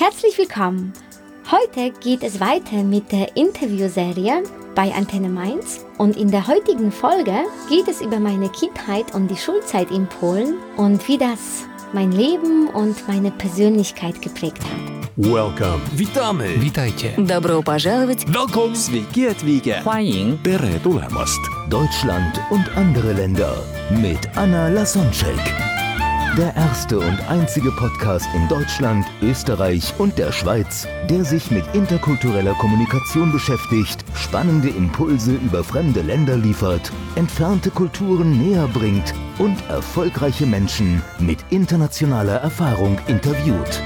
Herzlich willkommen. Heute geht es weiter mit der Interviewserie bei Antenne Mainz und in der heutigen Folge geht es über meine Kindheit und die Schulzeit in Polen und wie das mein Leben und meine Persönlichkeit geprägt hat. Welcome. Witamy. Witajcie. Добро пожаловать. Welcome. Sveiki. 欢迎 Tere tulemast. Deutschland und andere Länder mit Anna Lasonczek. Der erste und einzige Podcast in Deutschland, Österreich und der Schweiz, der sich mit interkultureller Kommunikation beschäftigt, spannende Impulse über fremde Länder liefert, entfernte Kulturen näher bringt und erfolgreiche Menschen mit internationaler Erfahrung interviewt.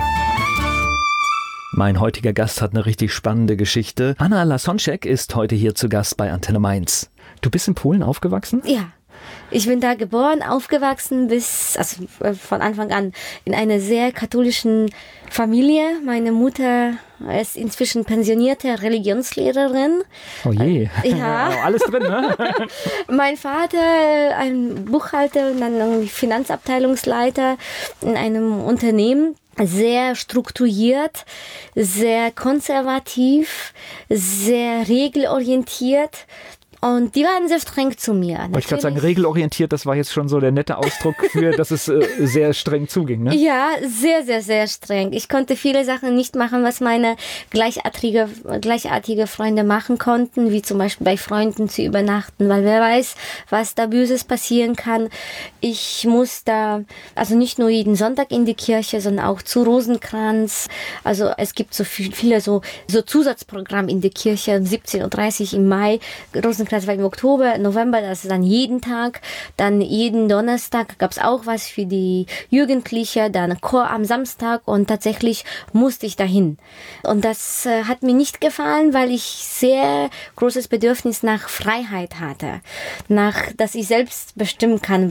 Mein heutiger Gast hat eine richtig spannende Geschichte. Anna Lasonczek ist heute hier zu Gast bei Antenne Mainz. Du bist in Polen aufgewachsen? Ja. Ich bin da geboren, aufgewachsen von Anfang an in einer sehr katholischen Familie. Meine Mutter ist inzwischen pensionierte Religionslehrerin. Oh je. Ja. Alles drin, ne? Mein Vater, ein Buchhalter und dann irgendwie Finanzabteilungsleiter in einem Unternehmen. Sehr strukturiert, sehr konservativ, sehr regelorientiert. Und die waren sehr streng zu mir. Wollte ich gerade sagen, regelorientiert, das war jetzt schon so der nette Ausdruck für, dass es sehr streng zuging, ne? Ja, sehr, sehr, sehr streng. Ich konnte viele Sachen nicht machen, was meine gleichartige Freunde machen konnten, wie zum Beispiel bei Freunden zu übernachten, weil wer weiß, was da Böses passieren kann. Ich muss da, also nicht nur jeden Sonntag in die Kirche, sondern auch zu Rosenkranz. Also es gibt so viele so Zusatzprogramm in der Kirche, 17:30 Uhr im Mai, Rosenkranz war im Oktober, November, das ist dann jeden Tag. Dann jeden Donnerstag gab es auch was für die Jugendliche, dann Chor am Samstag und tatsächlich musste ich dahin. Und das hat mir nicht gefallen, weil ich sehr großes Bedürfnis nach Freiheit hatte. Dass ich selbst bestimmen kann,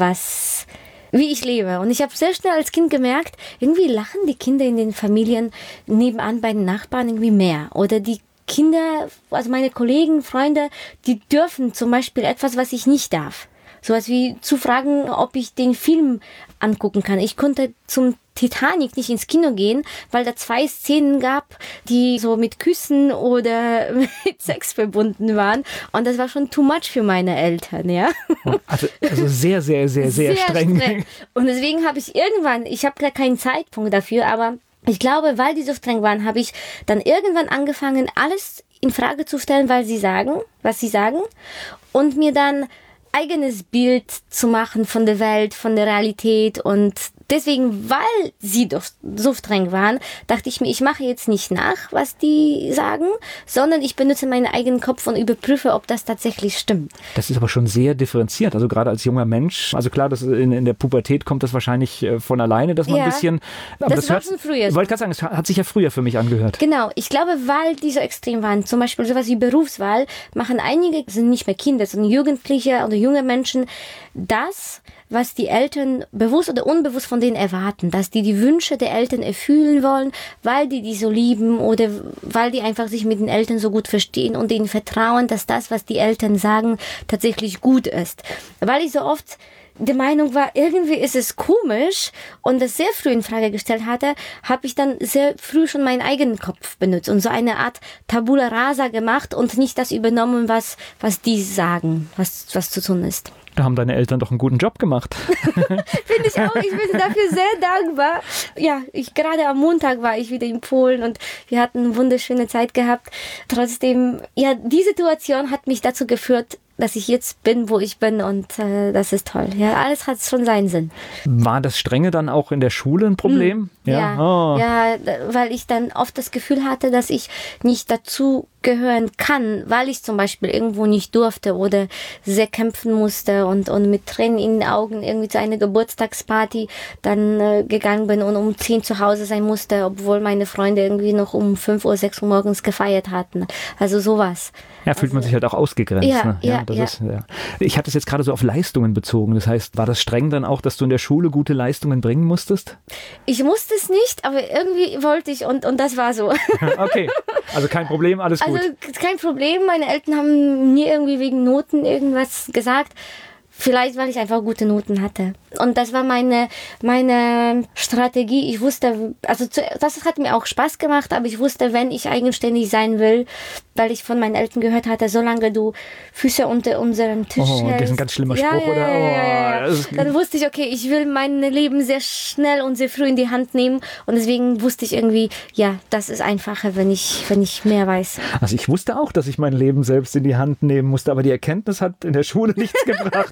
wie ich lebe. Und ich habe sehr schnell als Kind gemerkt, irgendwie lachen die Kinder in den Familien nebenan bei den Nachbarn irgendwie mehr. Oder die Kinder, also meine Kollegen, Freunde, die dürfen zum Beispiel etwas, was ich nicht darf. Sowas wie zu fragen, ob ich den Film angucken kann. Ich konnte zum Titanic nicht ins Kino gehen, weil da 2 Szenen gab, die so mit Küssen oder mit Sex verbunden waren. Und das war schon too much für meine Eltern, ja. Also sehr, sehr, sehr, sehr streng. Und deswegen habe ich habe keinen Zeitpunkt dafür, aber ich glaube, weil die so streng waren, habe ich dann irgendwann angefangen, alles in Frage zu stellen, was sie sagen und mir dann eigenes Bild zu machen von der Welt, von der Realität und deswegen, weil sie doch so streng waren, dachte ich mir, ich mache jetzt nicht nach, was die sagen, sondern ich benutze meinen eigenen Kopf und überprüfe, ob das tatsächlich stimmt. Das ist aber schon sehr differenziert, also gerade als junger Mensch, also klar, das in der Pubertät kommt das wahrscheinlich von alleine, dass man ein bisschen... Aber das war schon früher. Ich wollte gerade sagen, es hat sich ja früher für mich angehört. Genau, ich glaube, weil die so extrem waren, zum Beispiel sowas wie Berufswahl, machen einige, sind nicht mehr Kinder, sondern Jugendliche oder junge Menschen, das, was die Eltern bewusst oder unbewusst von denen erwarten, dass die Wünsche der Eltern erfüllen wollen, weil die so lieben oder weil die einfach sich mit den Eltern so gut verstehen und ihnen vertrauen, dass das, was die Eltern sagen, tatsächlich gut ist. Weil ich so oft der Meinung war, irgendwie ist es komisch und das sehr früh in Frage gestellt hatte, habe ich dann sehr früh schon meinen eigenen Kopf benutzt und so eine Art Tabula Rasa gemacht und nicht das übernommen, was die sagen, was zu tun ist. Da haben deine Eltern doch einen guten Job gemacht. Finde ich auch. Ich bin dafür sehr dankbar. Ja, gerade am Montag war ich wieder in Polen und wir hatten eine wunderschöne Zeit gehabt. Trotzdem, ja, die Situation hat mich dazu geführt, dass ich jetzt bin, wo ich bin und das ist toll. Ja, alles hat schon seinen Sinn. War das Strenge dann auch in der Schule ein Problem? Ja, weil ich dann oft das Gefühl hatte, dass ich nicht dazu gehören kann, weil ich zum Beispiel irgendwo nicht durfte oder sehr kämpfen musste und mit Tränen in den Augen irgendwie zu einer Geburtstagsparty dann gegangen bin und um 10 zu Hause sein musste, obwohl meine Freunde irgendwie noch um 5 Uhr, 6 Uhr morgens gefeiert hatten. Also sowas. Ja, fühlt man sich halt auch ausgegrenzt. Ja, ne? Ich hatte es jetzt gerade so auf Leistungen bezogen. Das heißt, war das streng dann auch, dass du in der Schule gute Leistungen bringen musstest? Ich musste es nicht, aber irgendwie wollte ich und das war so. Okay, also kein Problem, alles gut. Also kein Problem, meine Eltern haben nie irgendwie wegen Noten irgendwas gesagt. Vielleicht, weil ich einfach gute Noten hatte. Und das war meine Strategie. Ich wusste, also das hat mir auch Spaß gemacht, aber ich wusste, wenn ich eigenständig sein will, weil ich von meinen Eltern gehört hatte, solange du Füße unter unserem Tisch hältst. Das ist ein ganz schlimmer Spruch, oder? Ja. Dann wusste ich, okay, ich will mein Leben sehr schnell und sehr früh in die Hand nehmen. Und deswegen wusste ich irgendwie, ja, das ist einfacher, wenn ich mehr weiß. Also ich wusste auch, dass ich mein Leben selbst in die Hand nehmen musste, aber die Erkenntnis hat in der Schule nichts gebracht.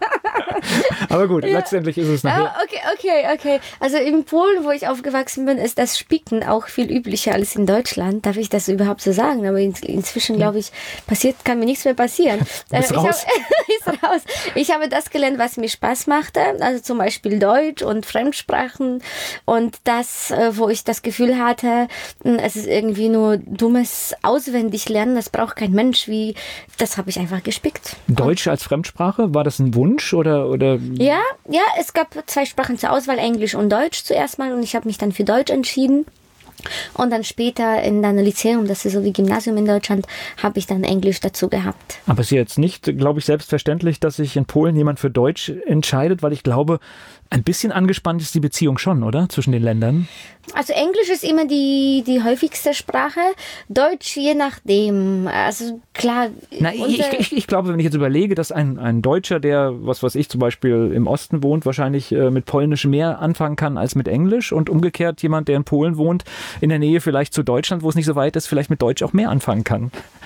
Aber gut, letztendlich ist es nachher. Okay. Also in Polen, wo ich aufgewachsen bin, ist das Spicken auch viel üblicher als in Deutschland. Darf ich das überhaupt so sagen? Aber inzwischen, glaube ich, kann mir nichts mehr passieren. Ist raus. Ich habe das gelernt, was mir Spaß machte. Also zum Beispiel Deutsch und Fremdsprachen. Und das, wo ich das Gefühl hatte, es ist irgendwie nur dummes Auswendiglernen. Das braucht kein Mensch. Das habe ich einfach gespickt. Deutsch als Fremdsprache, war das ein Wunsch oder? Ja, es gab 2 Sprachen zur Auswahl, Englisch und Deutsch zuerst mal, und ich habe mich dann für Deutsch entschieden. Und dann später in einem Lyzeum, das ist so wie Gymnasium in Deutschland, habe ich dann Englisch dazu gehabt. Aber es ist jetzt nicht, glaube ich, selbstverständlich, dass sich in Polen jemand für Deutsch entscheidet, weil ich glaube, ein bisschen angespannt ist die Beziehung schon, oder? Zwischen den Ländern? Also Englisch ist immer die häufigste Sprache. Deutsch je nachdem. Also klar. Ich glaube, wenn ich jetzt überlege, dass ein Deutscher, der, was weiß ich, zum Beispiel im Osten wohnt, wahrscheinlich mit Polnisch mehr anfangen kann als mit Englisch, und umgekehrt jemand, der in Polen wohnt, in der Nähe vielleicht zu Deutschland, wo es nicht so weit ist, vielleicht mit Deutsch auch mehr anfangen kann.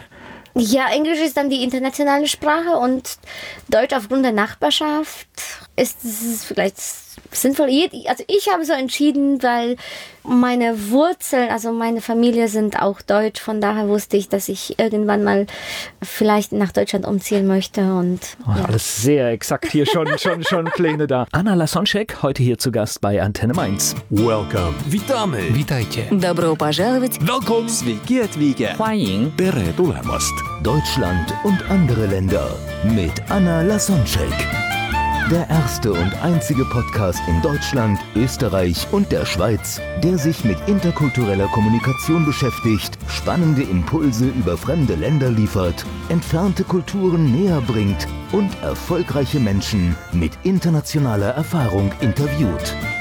Ja, Englisch ist dann die internationale Sprache und Deutsch aufgrund der Nachbarschaft ist vielleicht sinnvoll. Also ich habe so entschieden, weil meine Wurzeln, also meine Familie sind auch deutsch. Von daher wusste ich, dass ich irgendwann mal vielleicht nach Deutschland umziehen möchte. Und ja. Alles sehr exakt hier, schon Pläne da. Anna Lasonczek, heute hier zu Gast bei Antenne Mainz. Welcome. Witamy. Witajcie. Добро пожаловать. Welcome. Sveiki atvykę. 欢迎 Tere tulemast. Deutschland und andere Länder mit Anna Lasonczek. Der erste und einzige Podcast in Deutschland, Österreich und der Schweiz, der sich mit interkultureller Kommunikation beschäftigt, spannende Impulse über fremde Länder liefert, entfernte Kulturen näher bringt und erfolgreiche Menschen mit internationaler Erfahrung interviewt.